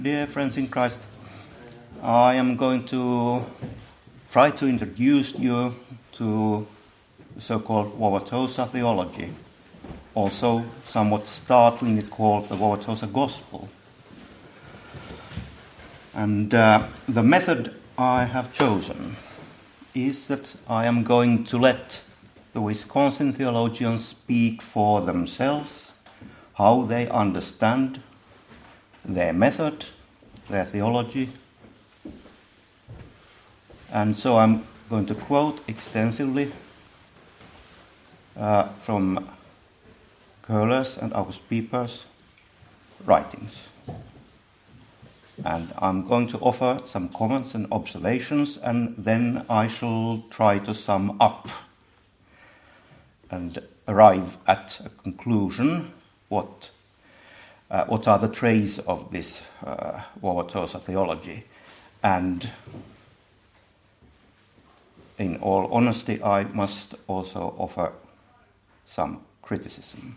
Dear friends in Christ, I am going to try to introduce you to the so-called Wauwatosa theology, also somewhat startlingly called the Wauwatosa Gospel. And the method I have chosen is that I am going to let the Wisconsin theologians speak for themselves, how they understand their method, their theology. And so I'm going to quote extensively from Köhler's and August Pieper's writings. And I'm going to offer some comments and observations, and then I shall try to sum up and arrive at a conclusion what are the traits of this Wauwatosa theology. And in all honesty, I must also offer some criticism.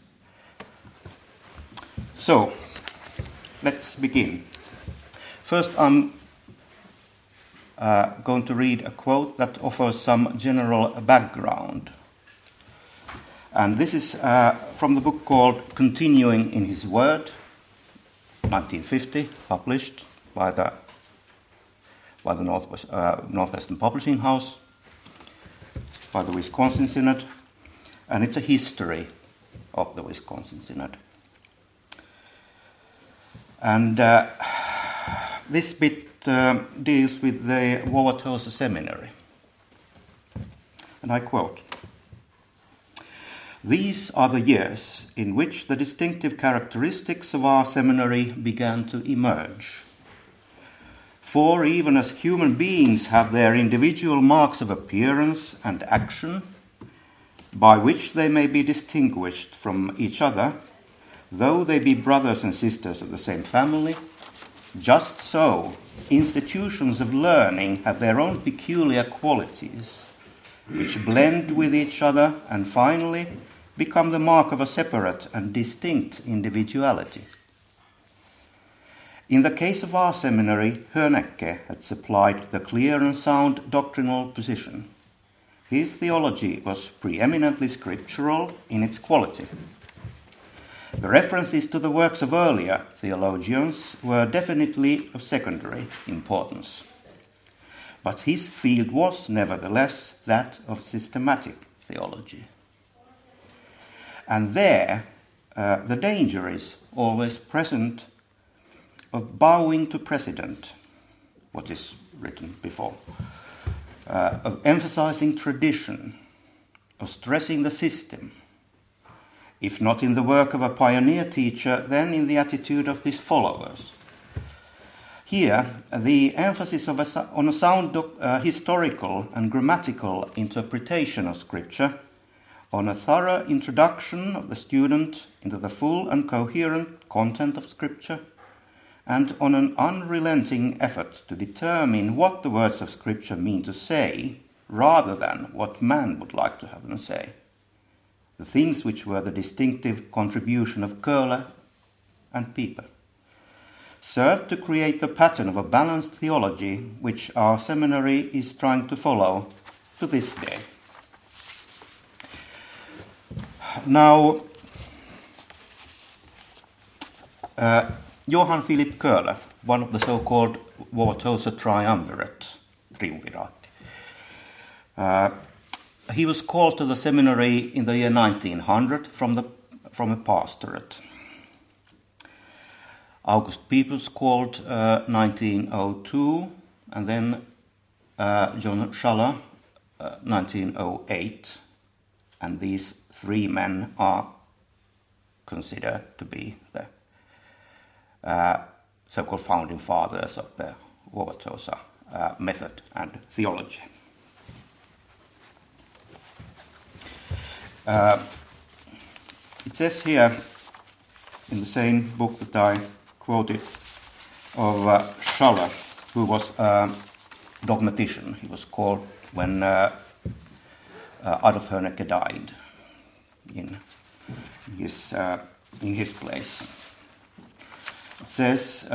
So, let's begin. First, I'm going to read a quote that offers some general background. And this is from the book called Continuing in His Word, 1950, published by the Northwestern Publishing House, by the Wisconsin Synod, and it's a history of the Wisconsin Synod. And this bit deals with the Wauwatosa Seminary. And I quote, "These are the years in which the distinctive characteristics of our seminary began to emerge. For even as human beings have their individual marks of appearance and action, by which they may be distinguished from each other, though they be brothers and sisters of the same family, just so institutions of learning have their own peculiar qualities, which blend with each other and finally become the mark of a separate and distinct individuality. In the case of our seminary, Hönnecke had supplied the clear and sound doctrinal position. His theology was preeminently scriptural in its quality. The references to the works of earlier theologians were definitely of secondary importance. But his field was, nevertheless, that of systematic theology. And there, the danger is always present of bowing to precedent, what is written before, of emphasizing tradition, of stressing the system, if not in the work of a pioneer teacher, then in the attitude of his followers. Here, the emphasis on a sound historical and grammatical interpretation of Scripture, on a thorough introduction of the student into the full and coherent content of Scripture, and on an unrelenting effort to determine what the words of Scripture mean to say, rather than what man would like to have them say. The things which were the distinctive contribution of Köhler and Pieper served to create the pattern of a balanced theology which our seminary is trying to follow to this day. Now, Johann Philipp Köhler, one of the so-called Wauwatosa triumvirate, he was called to the seminary in the year 1900 from a pastorate. August Pieper's called 1902, and then John Schaller 1908, and these three men are considered to be the so-called founding fathers of the Wauwatosa method and theology. It says here in the same book that I quoted of Schaller, who was a dogmatician. He was called when Adolf Hönnecke died in his place. It says,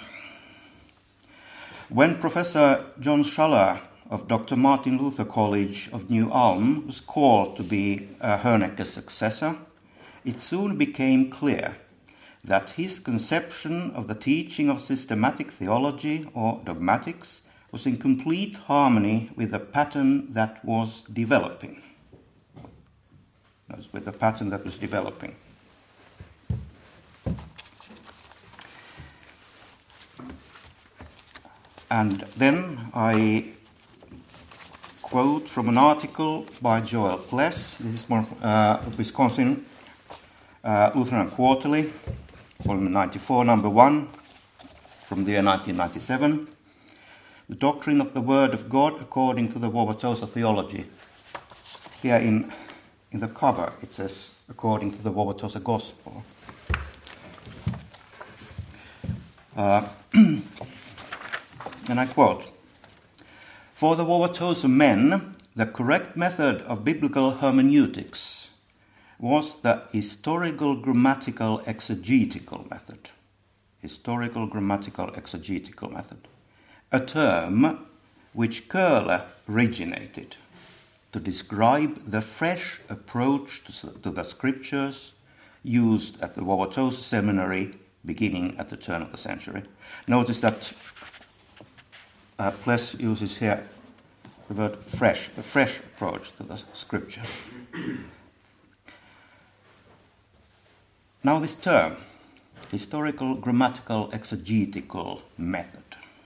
when Professor John Schaller of Dr. Martin Luther College of New Ulm was called to be Hörnecke's successor, it soon became clear that his conception of the teaching of systematic theology or dogmatics was in complete harmony with the pattern that was developing. And then I quote from an article by Joel Pless. This is from Wisconsin Lutheran Quarterly, volume 94, number 1, from the year 1997. The doctrine of the Word of God according to the Wauwatosa theology. Here in the cover it says, according to the Wauwatosa Gospel. And I quote, "For the Wauwatosa men, the correct method of biblical hermeneutics was the historical grammatical exegetical method. Historical grammatical exegetical method. A term which Köhler originated to describe the fresh approach to the scriptures used at the Wauwatosa Seminary beginning at the turn of the century." Notice that Pless uses here the word fresh, a fresh approach to the scriptures. Now this term, historical grammatical exegetical method.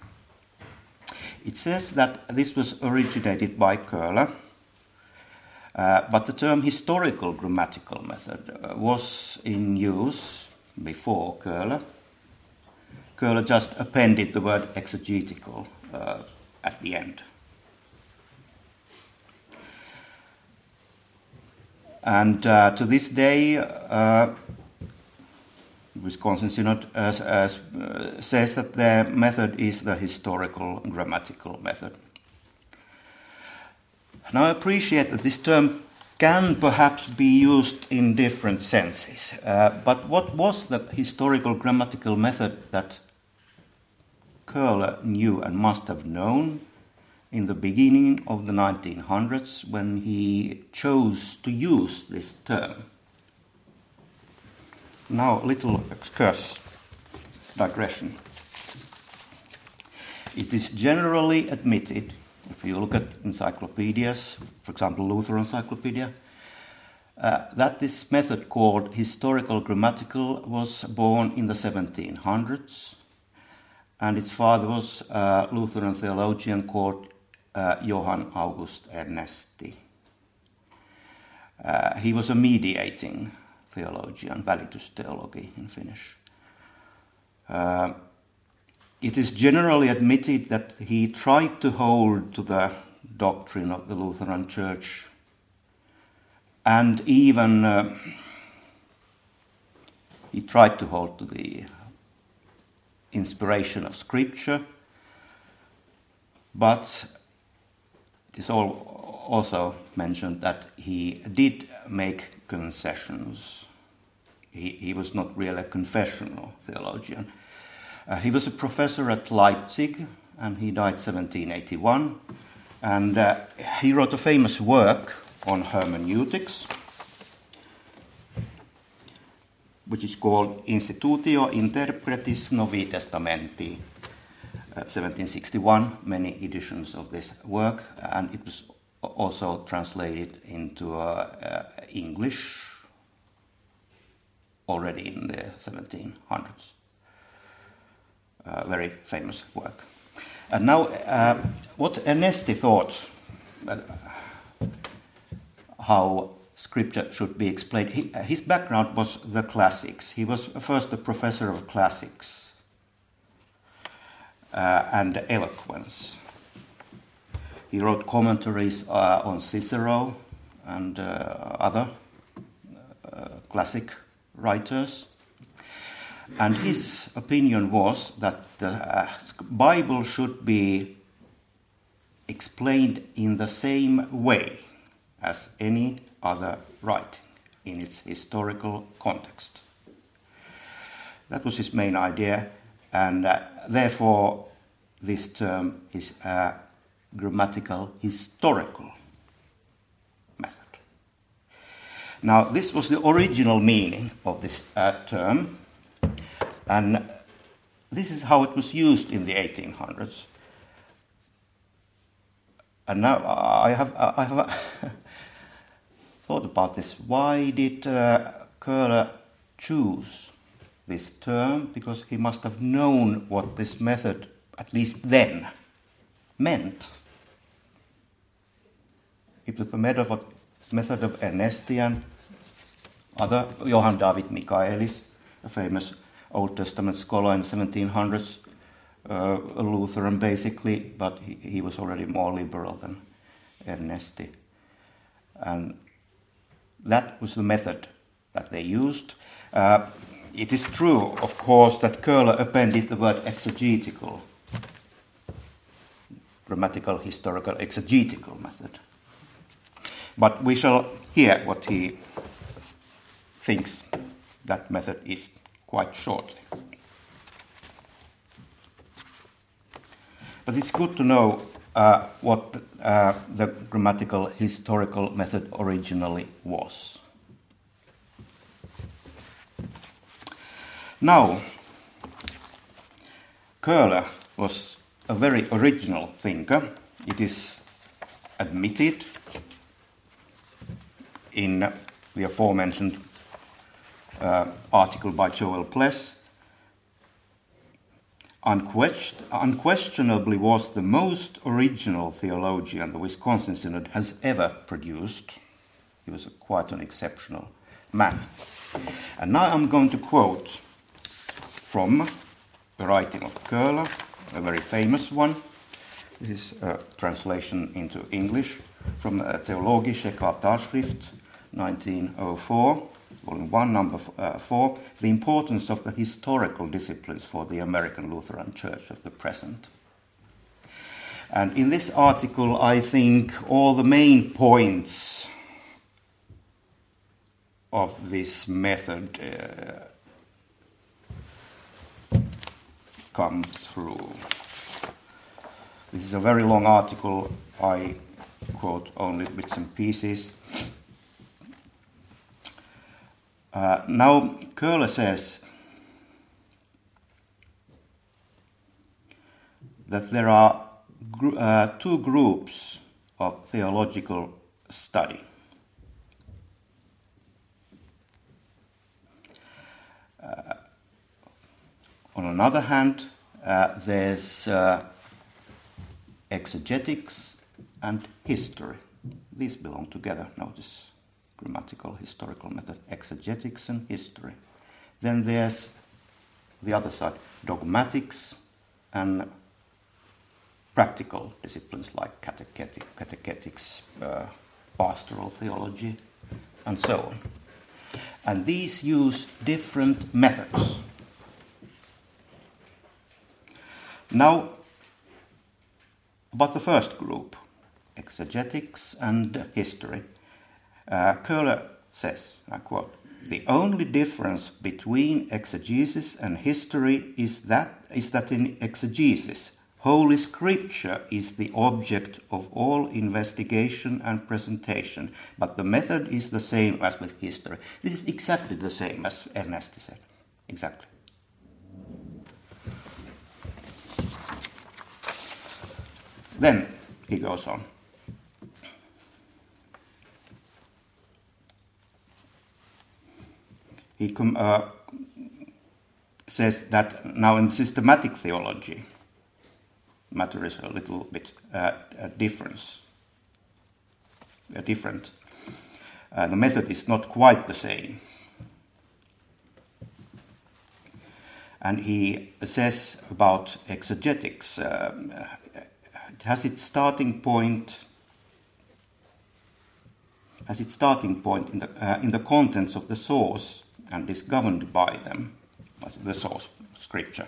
It says that this was originated by Köhler, but the term historical grammatical method was in use before Köhler. Köhler just appended the word exegetical at the end. And to this day, Wisconsin Synod says that their method is the historical grammatical method. Now I appreciate that this term can perhaps be used in different senses, but what was the historical grammatical method that Köhler knew and must have known in the beginning of the 1900s when he chose to use this term? Now a little excursus, digression. It is generally admitted, if you look at encyclopedias, for example Luther Encyclopedia, that this method called historical grammatical was born in the 1700s, and its father was a Lutheran theologian called Johann August Ernesti. He was a mediating theologian, välitysteologi in Finnish. It is generally admitted that he tried to hold to the doctrine of the Lutheran Church, and even he tried to hold to the inspiration of Scripture, but it is also mentioned that he did make concessions. He was not really a confessional theologian. He was a professor at Leipzig, and he died 1781. And he wrote a famous work on hermeneutics, which is called Institutio Interpretis Novi Testamenti, 1761, many editions of this work, and it was also translated into English already in the 1700s. Very famous work. And now, what Ernesti thought how Scripture should be explained. His background was the classics. He was first a professor of classics and eloquence. He wrote commentaries on Cicero and other classic writers. And his opinion was that the Bible should be explained in the same way as any other writing in its historical context. That was his main idea, and therefore this term is a grammatical historical method. Now, this was the original meaning of this term, and this is how it was used in the 1800s. And now I have thought about this. Why did Köhler choose this term? Because he must have known what this method, at least then, meant. It was the method of Ernesti and other, Johann David Michaelis, a famous Old Testament scholar in the 1700s, a Lutheran basically, but he was already more liberal than Ernesti. And that was the method that they used. It is true, of course, that Köhler appended the word exegetical, grammatical, historical, exegetical method. But we shall hear what he thinks that method is quite shortly. But it's good to know what the grammatical historical method originally was. Now, Köhler was a very original thinker. It is admitted in the aforementioned article by Joel Pless. Unquestionably was the most original theologian the Wisconsin Synod has ever produced. He was quite an exceptional man. And now I'm going to quote from the writing of Köhler, a very famous one. This is a translation into English from Theologische Kartarschrift, 1904. Volume 1, number 4, The Importance of the Historical Disciplines for the American Lutheran Church of the Present. And in this article, I think all the main points of this method come through. This is a very long article. I quote only bits and pieces. Now, Köhler says that there are two groups of theological study. On another hand, there's exegetics and history. These belong together, notice. Grammatical, historical method, exegetics and history. Then there's the other side, dogmatics and practical disciplines like catechetics, pastoral theology, and so on. And these use different methods. Now, about the first group, exegetics and history, Köhler says, I quote, "The only difference between exegesis and history is that in exegesis, Holy Scripture is the object of all investigation and presentation, but the method is the same as with history." This is exactly the same as Ernesti said. Exactly. Then he goes on. He says that now in systematic theology, matter is a little bit different. The method is not quite the same. And he says about exegetics, it has its starting point in the contents of the source and is governed by them, as the source, Scripture.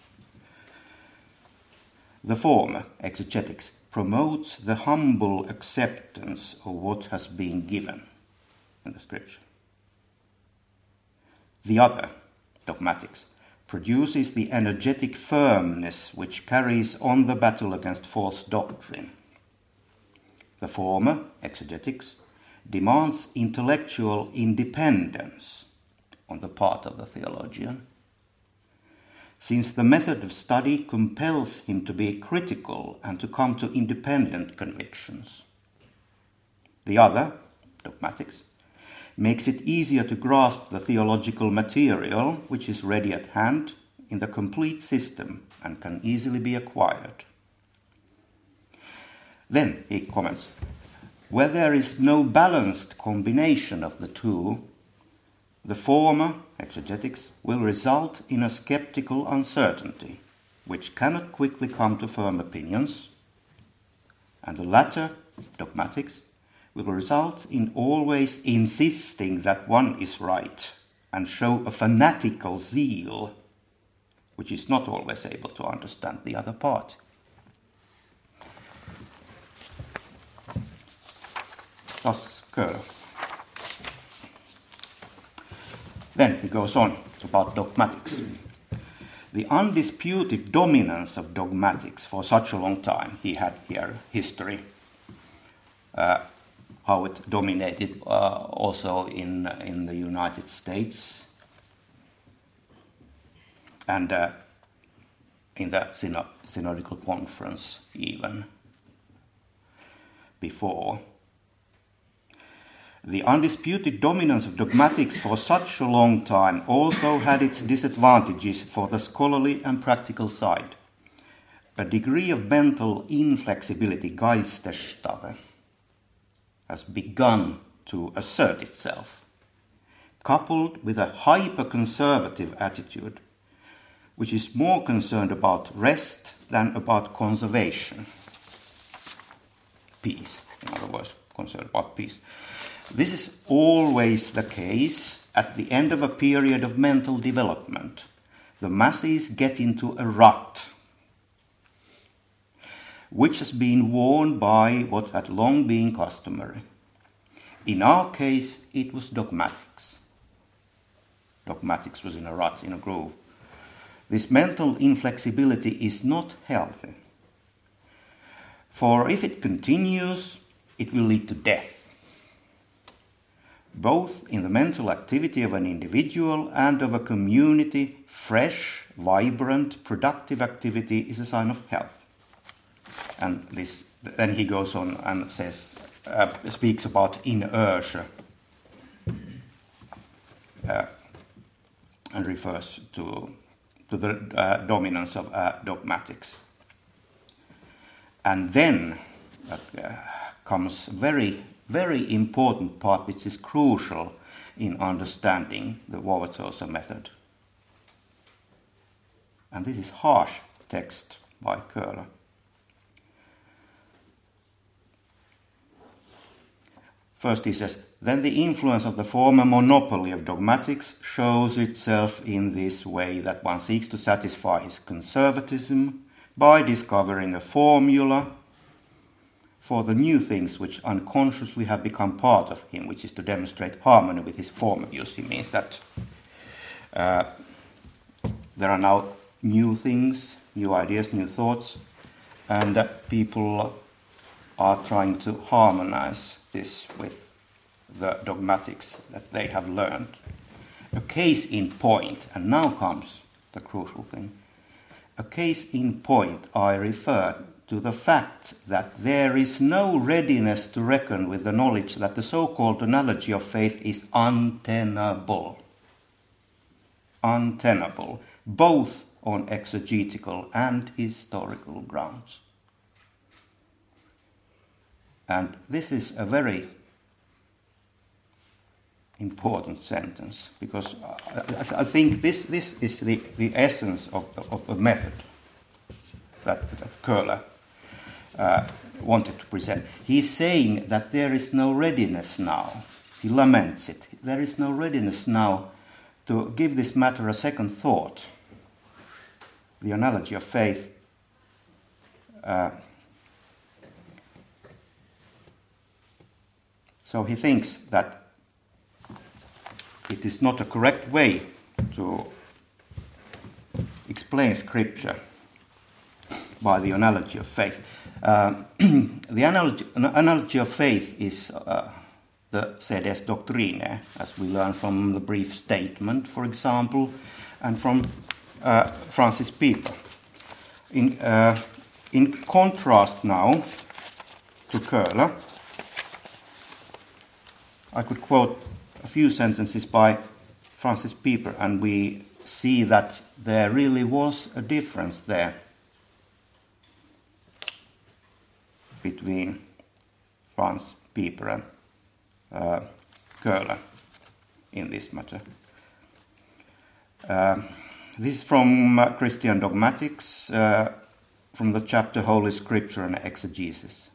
The former, exegetics, promotes the humble acceptance of what has been given in the Scripture. The other, dogmatics, produces the energetic firmness which carries on the battle against false doctrine. The former, exegetics, demands intellectual independence on the part of the theologian, since the method of study compels him to be critical and to come to independent convictions. The other, dogmatics, makes it easier to grasp the theological material which is ready at hand in the complete system and can easily be acquired. Then he comments, where there is no balanced combination of the two, the former, exegetics, will result in a skeptical uncertainty, which cannot quickly come to firm opinions, and the latter, dogmatics, will result in always insisting that one is right and show a fanatical zeal, which is not always able to understand the other party. Thus, Köhler. Then he goes on about dogmatics. The undisputed dominance of dogmatics for such a long time, he had here history, how it dominated also in the United States and in the synodical conference even before. The undisputed dominance of dogmatics for such a long time also had its disadvantages for the scholarly and practical side. A degree of mental inflexibility, Geistesstarre, has begun to assert itself, coupled with a hyper-conservative attitude, which is more concerned about rest than about conservation. Peace, in other words, concerned about peace. This is always the case at the end of a period of mental development. The masses get into a rut, which has been worn by what had long been customary. In our case, it was dogmatics. Dogmatics was in a rut, in a groove. This mental inflexibility is not healthy. For if it continues, it will lead to death, both in the mental activity of an individual and of a community. Fresh, vibrant, productive activity is a sign of health. And this, then he goes on and says, speaks about inertia, and refers to the dominance of dogmatics. And then comes very, very important part, which is crucial in understanding the Wauwatosa method. And this is harsh text by Köhler. First he says, then the influence of the former monopoly of dogmatics shows itself in this way, that one seeks to satisfy his conservatism by discovering a formula for the new things which unconsciously have become part of him, which is to demonstrate harmony with his former views. He means that there are now new things, new ideas, new thoughts, and that people are trying to harmonize this with the dogmatics that they have learned. A case in point, and now comes the crucial thing. A case in point, I refer to the fact that there is no readiness to reckon with the knowledge that the so-called analogy of faith is untenable. Untenable, both on exegetical and historical grounds. And this is a very important sentence, because I think this is the essence of the method that Köhler wanted to present. He's saying that there is no readiness now. He laments it. There is no readiness now to give this matter a second thought. The analogy of faith so he thinks that it is not a correct way to explain Scripture by the analogy of faith. The analogy of faith is the sedes doctrinae, as we learn from the brief statement, for example, and from Francis Pieper. In contrast now to Köhler, I could quote a few sentences by Francis Pieper, and we see that there really was a difference there between Franz Pieper and Köhler in this matter. This is from Christian Dogmatics, from the chapter Holy Scripture and Exegesis.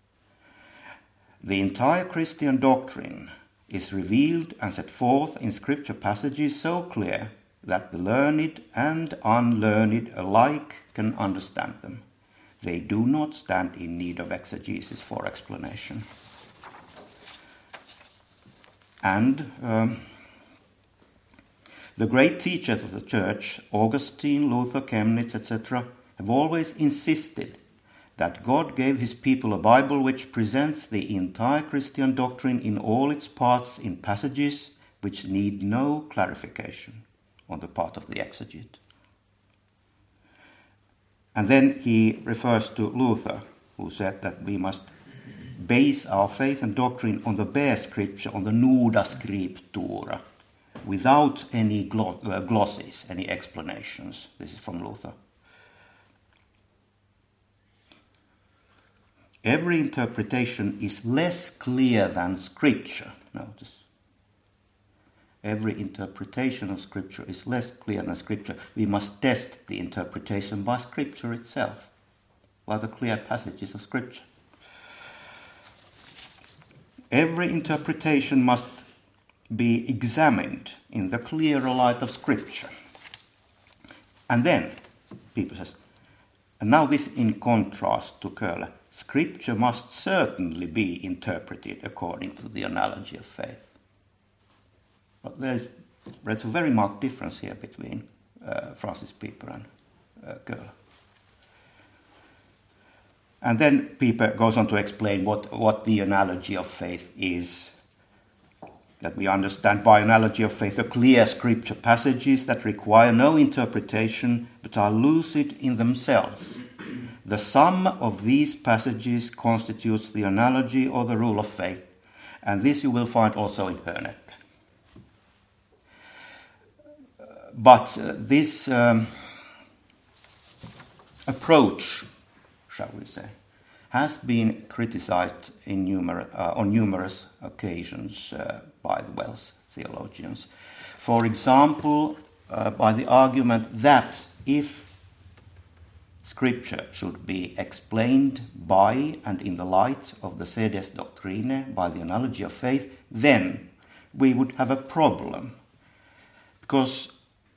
The entire Christian doctrine is revealed and set forth in Scripture passages so clear that the learned and unlearned alike can understand them. They do not stand in need of exegesis for explanation. And the great teachers of the Church, Augustine, Luther, Chemnitz, etc., have always insisted that God gave his people a Bible which presents the entire Christian doctrine in all its parts in passages which need no clarification on the part of the exegete. And then he refers to Luther, who said that we must base our faith and doctrine on the bare Scripture, on the nuda scriptura, without any glosses, any explanations. This is from Luther. Every interpretation is less clear than Scripture. Notice. Every interpretation of Scripture is less clear than Scripture. We must test the interpretation by Scripture itself, by the clear passages of Scripture. Every interpretation must be examined in the clearer light of Scripture. And then, Pieper says, and now this in contrast to Köhler, Scripture must certainly be interpreted according to the analogy of faith. But there's a very marked difference here between Francis Pieper and Köhler. And then Pieper goes on to explain what the analogy of faith is. That we understand by analogy of faith the clear Scripture passages that require no interpretation but are lucid in themselves. The sum of these passages constitutes the analogy or the rule of faith, and this you will find also in Höneck. But this approach, shall we say, has been criticized on numerous occasions by the Welsh theologians. For example, by the argument that if Scripture should be explained by and in the light of the sedes doctrinae, by the analogy of faith, then we would have a problem. Because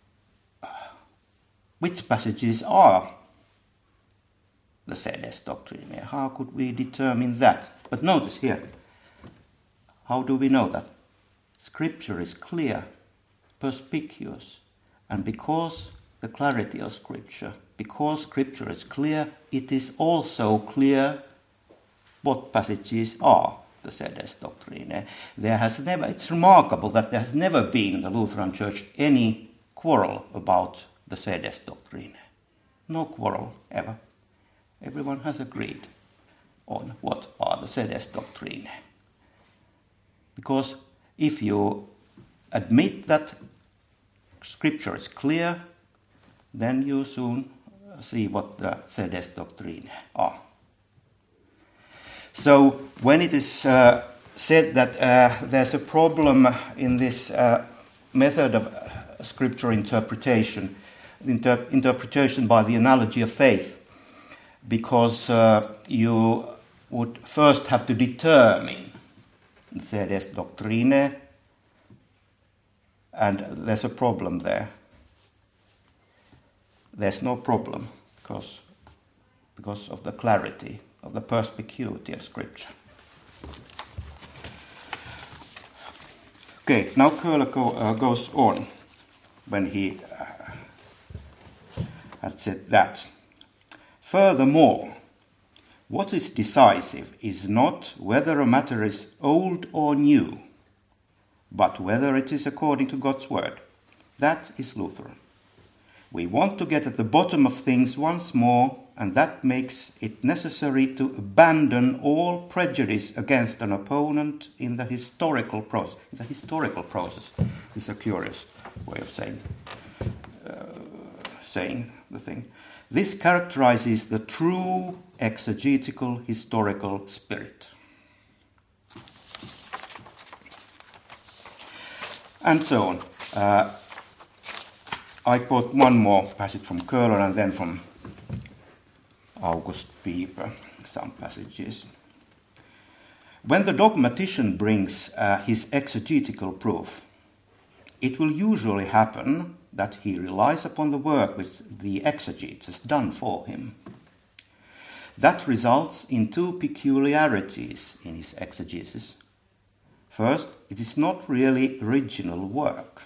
which passages are the sedes doctrinae? How could we determine that? But notice here, how do we know that? Scripture is clear, perspicuous, and because the clarity of Scripture, because Scripture is clear, it is also clear what passages are the sedes doctrinae. It's remarkable that there has never been in the Lutheran Church any quarrel about the sedes doctrinae. No quarrel ever. Everyone has agreed on what are the sedes doctrinae. Because if you admit that Scripture is clear, then you soon see what the sedes doctrinae are. So when it is said that there's a problem in this method of Scripture interpretation, interpretation by the analogy of faith, because you would first have to determine the sedes doctrinae, and there's a problem there. There's no problem because of the clarity, of the perspicuity of Scripture. Okay, now Köhler goes on when he said that, furthermore, what is decisive is not whether a matter is old or new, but whether it is according to God's word. That is Lutheran. We want to get at the bottom of things once more, and that makes it necessary to abandon all prejudice against an opponent in the historical process. The historical process is a curious way of saying the thing. This characterizes the true exegetical historical spirit. And so on. I quote one more passage from Köhler and then from August Pieper, some passages. When the dogmatician brings his exegetical proof, it will usually happen that he relies upon the work which the exegete has done for him. That results in two peculiarities in his exegesis. First, it is not really original work.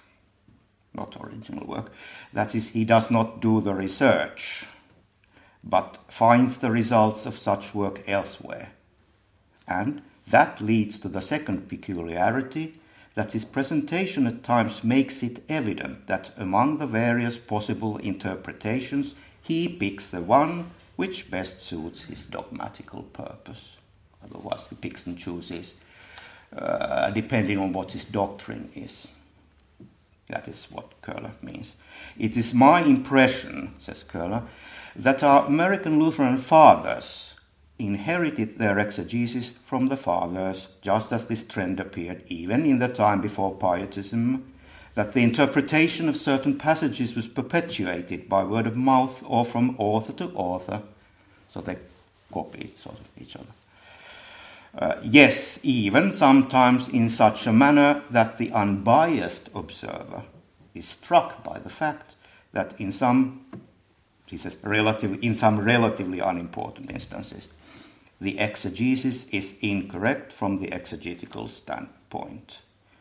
That is, he does not do the research, but finds the results of such work elsewhere. And that leads to the second peculiarity, that his presentation at times makes it evident that among the various possible interpretations, he picks the one which best suits his dogmatical purpose. Otherwise, he picks and chooses depending on what his doctrine is. That is what Köhler means. It is my impression, says Köhler, that our American Lutheran fathers inherited their exegesis from the fathers, just as this trend appeared even in the time before Pietism, that the interpretation of certain passages was perpetuated by word of mouth or from author to author, so they copied sort of each other. Yes, even sometimes in such a manner that the unbiased observer is struck by the fact that in some relatively unimportant instances, the exegesis is incorrect from the exegetical standpoint.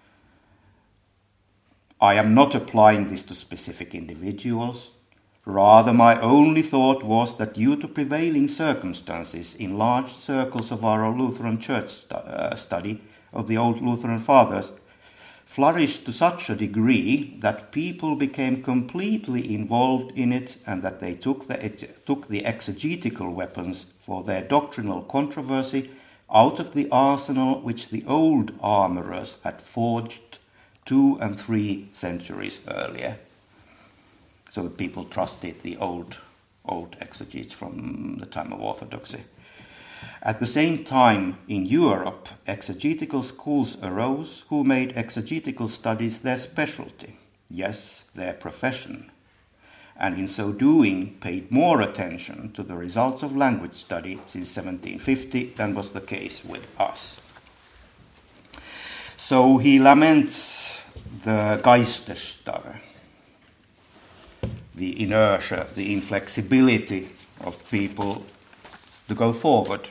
I am not applying this to specific individuals. Rather, my only thought was that due to prevailing circumstances in large circles of our Lutheran church study of the old Lutheran fathers flourished to such a degree that people became completely involved in it and that they took the exegetical weapons for their doctrinal controversy out of the arsenal which the old armourers had forged 2 and 3 centuries earlier. So the people trusted the old exegetes from the time of orthodoxy. At the same time, in Europe, exegetical schools arose who made exegetical studies their specialty, yes, their profession, and in so doing paid more attention to the results of language study since 1750 than was the case with us. So he laments the Geistesstarre, the inertia, the inflexibility of people to go forward.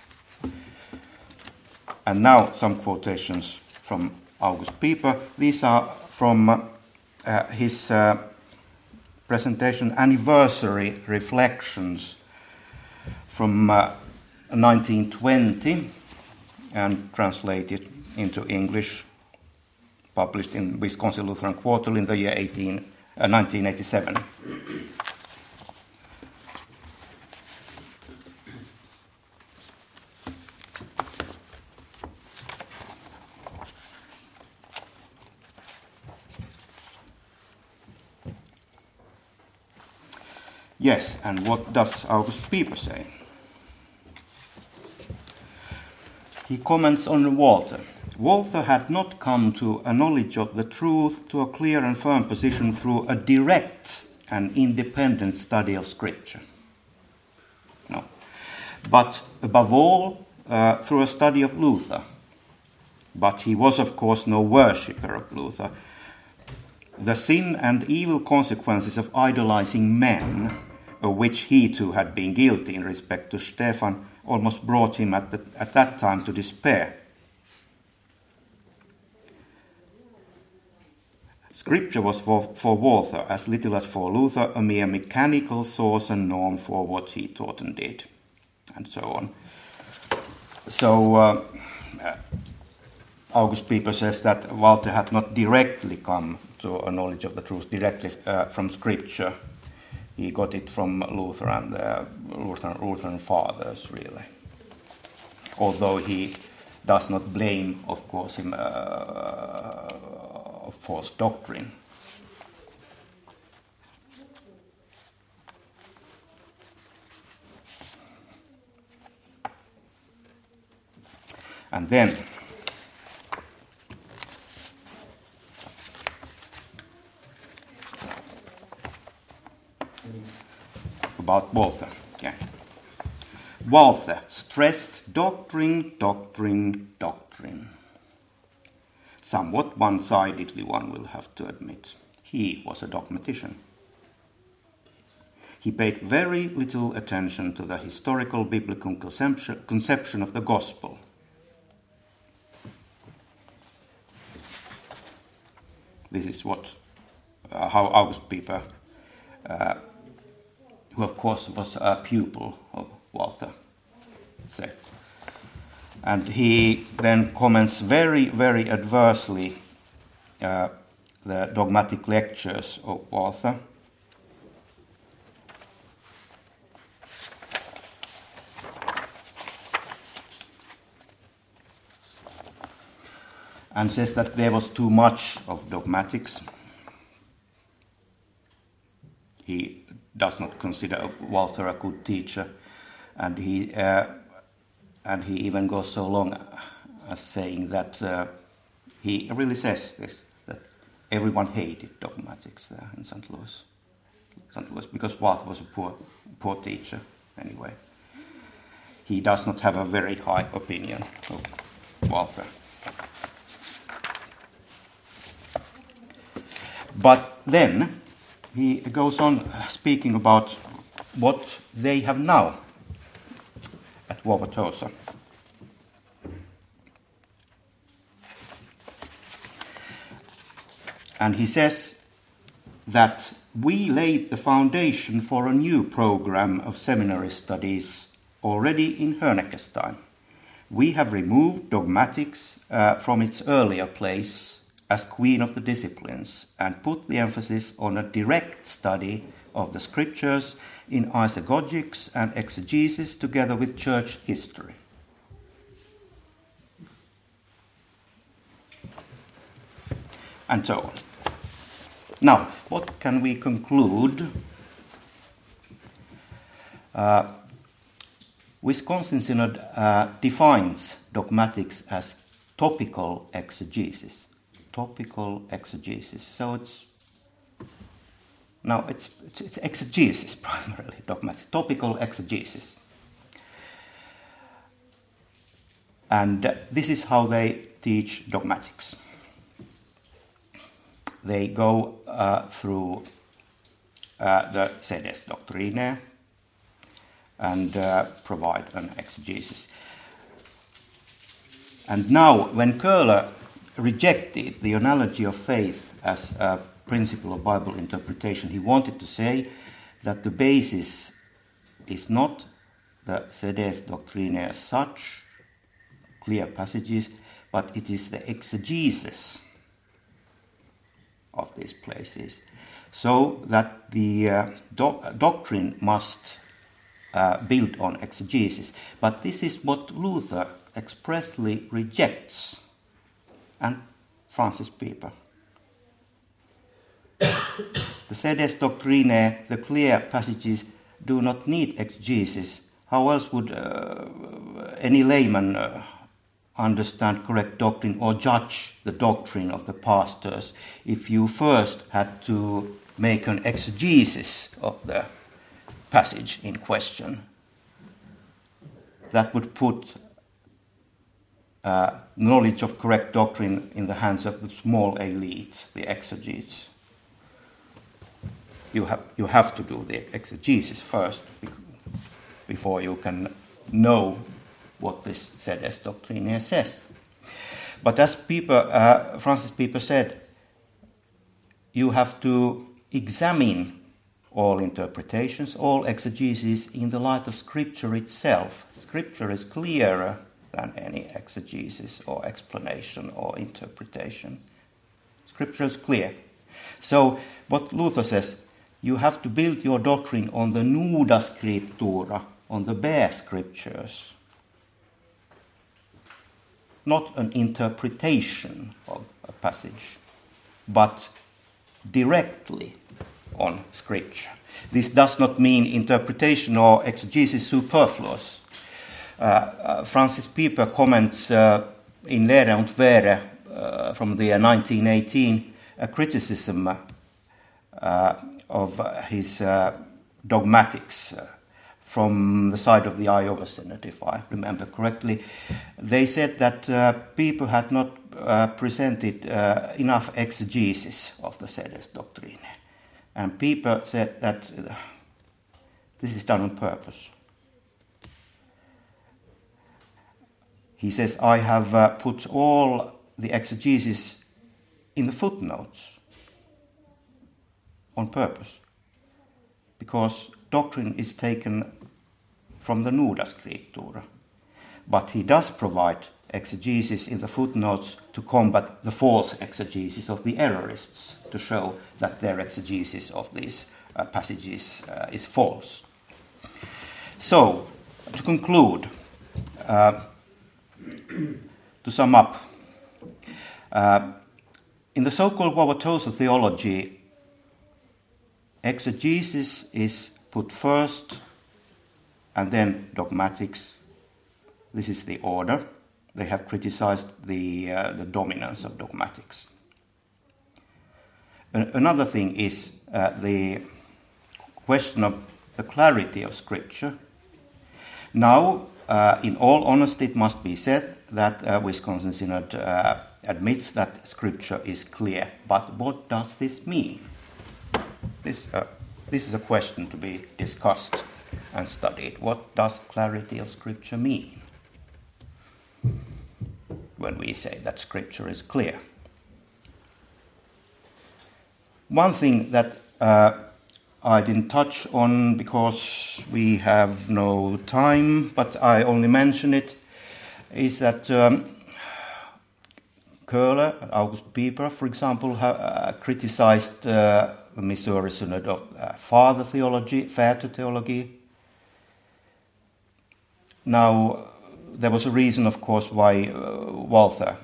And now some quotations from August Pieper. These are from his presentation Anniversary Reflections from 1920 and translated into English, published in Wisconsin Lutheran Quarterly in the year 1987. Yes, and what does August Pieper say? He comments on Walther. Walther had not come to a knowledge of the truth, to a clear and firm position through a direct and independent study of Scripture. No. But above all, through a study of Luther. But he was, of course, no worshipper of Luther. The sin and evil consequences of idolizing men, of which he too had been guilty in respect to Stephan, almost brought him at that time to despair. Scripture was for Walther as little as for Luther a mere mechanical source and norm for what he taught and did, and so on. So August Pieper says that Walther had not directly come to a knowledge of the truth directly from Scripture. He got it from Luther and the Lutheran fathers, really. Although he does not blame, of course, him of false doctrine. And then about Walther. Yeah. Walther stressed doctrine, doctrine, doctrine. Somewhat one-sidedly, one will have to admit. He was a dogmatician. He paid very little attention to the historical biblical conception of the gospel. This is how August Pieper, who of course was a pupil of Walther, said. And he then comments very, very adversely the dogmatic lectures of Walther. And says that there was too much of dogmatics. He does not consider Walther a good teacher, and he even goes so long as saying that he really says this, that everyone hated dogmatics there in St. Louis, because Walther was a poor teacher anyway. He does not have a very high opinion of Walther. But then he goes on speaking about what they have now at Wauwatosa. And he says that we laid the foundation for a new program of seminary studies already in Hörnecke's time. We have removed dogmatics from its earlier place as queen of the disciplines and put the emphasis on a direct study of the scriptures in isagogics and exegesis together with church history. And so on. Now, what can we conclude? Wisconsin Synod defines dogmatics as topical exegesis. Topical exegesis. So it's exegesis primarily, dogmatic, topical exegesis. And this is how they teach dogmatics. They go through the Sedes Doctrinae and provide an exegesis. And now, when Köhler rejected the analogy of faith as a principle of Bible interpretation, he wanted to say that the basis is not the Sedes Doctrinae as such, clear passages, but it is the exegesis of these places. So that the doctrine must build on exegesis. But this is what Luther expressly rejects, and Francis Pieper. The Sedes Doctrinae, the clear passages, do not need exegesis. How else would any layman understand correct doctrine or judge the doctrine of the pastors if you first had to make an exegesis of the passage in question? That would put knowledge of correct doctrine in the hands of the small elite, the exegetes. You have to do the exegesis first before you can know what this Sedes Doctrinae says. But as Francis Pieper said, you have to examine all interpretations, all exegesis in the light of Scripture itself. Scripture is clearer than any exegesis or explanation or interpretation. Scripture is clear. So what Luther says, you have to build your doctrine on the nuda scriptura, on the bare Scriptures, not an interpretation of a passage, but directly on Scripture. This does not mean interpretation or exegesis superfluous. Francis Pieper comments in Lehre und Wehre from the year 1918 a criticism of his dogmatics from the side of the Iowa Synod, if I remember correctly. They said that Pieper had not presented enough exegesis of the Sedes Doctrine. And Pieper said that this is done on purpose. He says, I have put all the exegesis in the footnotes on purpose, because doctrine is taken from the nuda scriptura. But he does provide exegesis in the footnotes to combat the false exegesis of the errorists, to show that their exegesis of these passages is false. So, to conclude, to sum up, in the so-called Wauwatosa theology, exegesis is put first and then dogmatics. This is the order. They have criticized the dominance of dogmatics. Another thing is the question of the clarity of Scripture. Now, in all honesty, it must be said that Wisconsin Synod admits that Scripture is clear. But what does this mean? This is a question to be discussed and studied. What does clarity of Scripture mean when we say that Scripture is clear? One thing that I didn't touch on because we have no time, but I only mention it, is that Köhler and August Pieper, for example, criticized the Missouri Synod of father theology, Väter theology. Now, there was a reason, of course, why Walther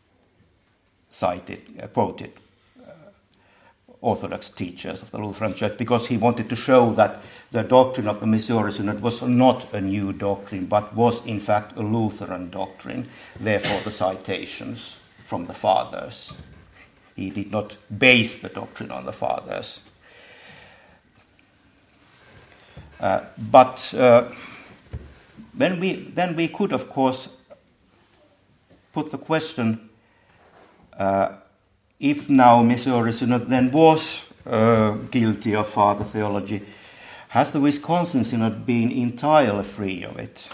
quoted Orthodox teachers of the Lutheran Church, because he wanted to show that the doctrine of the Missouri Synod was not a new doctrine, but was in fact a Lutheran doctrine, therefore the citations from the Fathers. He did not base the doctrine on the Fathers. But then we could, of course, put the question, if now Missouri Synod then was guilty of father theology, has the Wisconsin Synod been entirely free of it?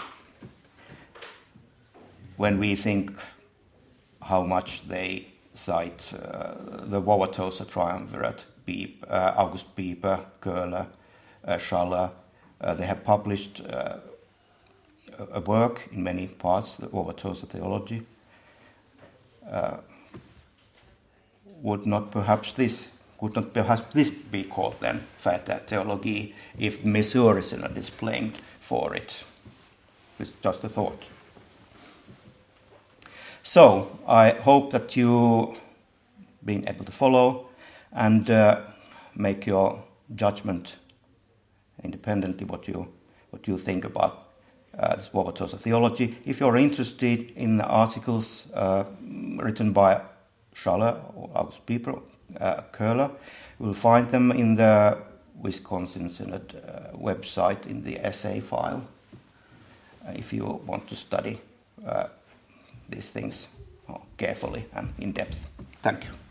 When we think how much they cite the Wauwatosa triumvirate, August Pieper, Köhler, Schaller, they have published a work in many parts, the Wauwatosa theology. Could not perhaps this be called then Väter theology if Missouri Synod is blamed for it? It's just a thought. So I hope that you been able to follow and make your judgment independently what you think about this Wauwatosa theology. If you're interested in the articles written by Schaller or August Pieper, Köhler, you will find them in the Wisconsin Synod website in the essay file if you want to study these things carefully and in depth. Thank you.